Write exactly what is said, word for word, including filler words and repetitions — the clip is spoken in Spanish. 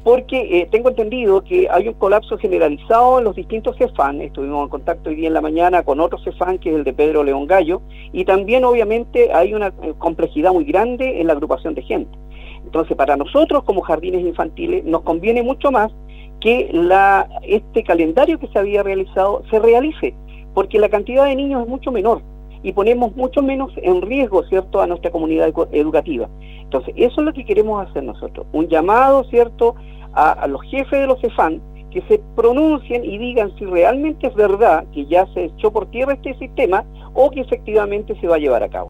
porque eh, tengo entendido que hay un colapso generalizado en los distintos CEFAM. Estuvimos en contacto hoy día en la mañana con otro CEFAM, que es el de Pedro León Gallo, y también obviamente hay una eh, complejidad muy grande en la agrupación de gente. Entonces, para nosotros como jardines infantiles nos conviene mucho más que la, este calendario que se había realizado se realice, porque la cantidad de niños es mucho menor y ponemos mucho menos en riesgo, ¿cierto?, a nuestra comunidad educativa. Entonces, eso es lo que queremos hacer nosotros, un llamado, ¿cierto?, a, a los jefes de los CEFAM, que se pronuncien y digan si realmente es verdad que ya se echó por tierra este sistema o que efectivamente se va a llevar a cabo.